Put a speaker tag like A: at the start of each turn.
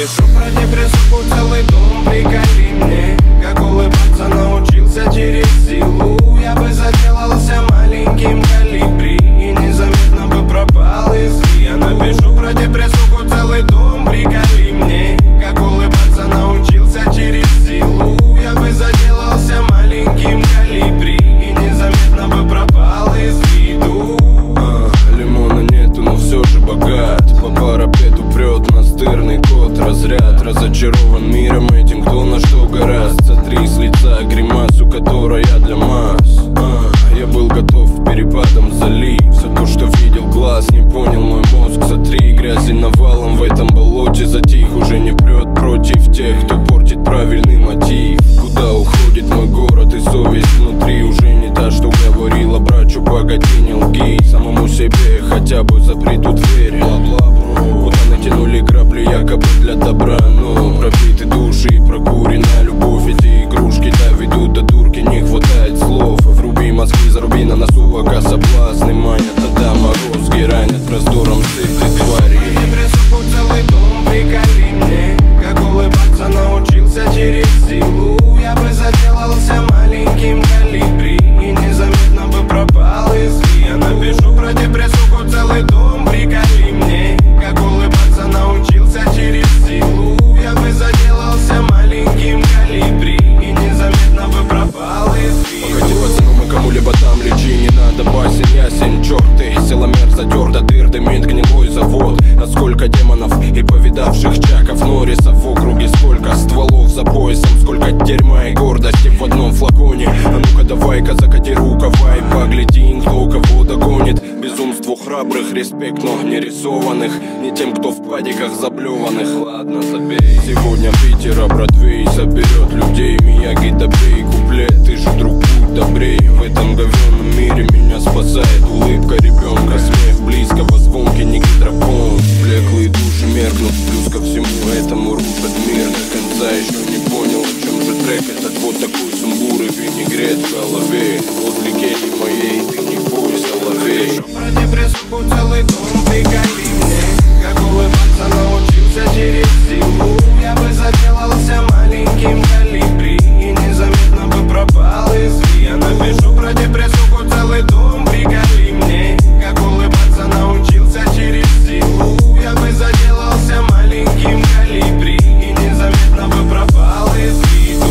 A: напишу про депрессуху целый том. Приколи мне, как улыбаться научился через силу. Я бы заделался маленьким колибри и незаметно бы пропал из вида. Я напишу про депрессуху целый том. Приколи мне, как улыбаться научился через силу. Я бы заделался маленьким колибри и незаметно бы пропал из виду.
B: Лимона нету, но все же богат. По парапету прет настырный кот. Разряд разочарован миром этим, кто на что гораст. Сотри с лица гримасу, которая для масс. Я был готов перепадом залить все то, что видел глаз, не понял мой мозг. Сотри грязи навалом в этом болоте. Затих, уже не прет против тех, кто портит правильный мотив. Куда уходит мой город и совесть внутри? Уже не та, что говорила брачу, погоди, не лги самому себе, хотя бы запри ту дверь. Куда натянули грабли якобы для добра, но пробиты души и прокурена любовь. Эти игрушки доведут до дурки, не хватает слов. Вруби мозги, заруби на носу, пока соблазны манят. Тогда морозки ранят раздором сытой твари.
A: Депрессуху целый дом. Приколи мне, как улыбаться научился через силу. Я бы заделался маленьким колибри и незаметно бы пропал из вида. Я напишу про депрессуху целый том. Приколи мне, как улыбаться научился через силу. Я бы заделался маленьким колибри и незаметно бы пропал из вида.
B: Погоди, пацану, мы кому-либо там лечи, не надо басен, ясен, черт ты. Силомер затер до дыр, дымит гнилой завод. А сколько демонов и повидавших чаков Норрисов в округе, сколько стволов за поясом, сколько дерьма и гордости в одном флаконе. А ну-ка давай-ка закати рукава и погляди, кто кого догонит. Безумству храбрых респект, но не рисованных, не тем, кто в падиках заблеванных. Ладно, забей. Сегодня Питера Бродвей соберет людей. Мияги, добей куплет, ты же друг, будь добрей. В этом говенном мире меня спасает улыбка ребенка, смех близкого, звонкий не гидропон. Блеклые души меркнут, плюс ко всему этому рушат мир. До конца еще не понял, в чем же трек этот. Вот такой сумбур и винегрет в голове. Возле кельи моей ты не бойся, ловей.
A: Про депрессуху целый дом. Приколи мне, как улыбаться научился через силу. Я бы заделался маленьким колибри и незаметно бы пропал из вида. Я напишу про депрессуху целый том. Приколи мне, как улыбаться научился через силу. Я бы заделался маленьким колибри и незаметно бы пропал из виду.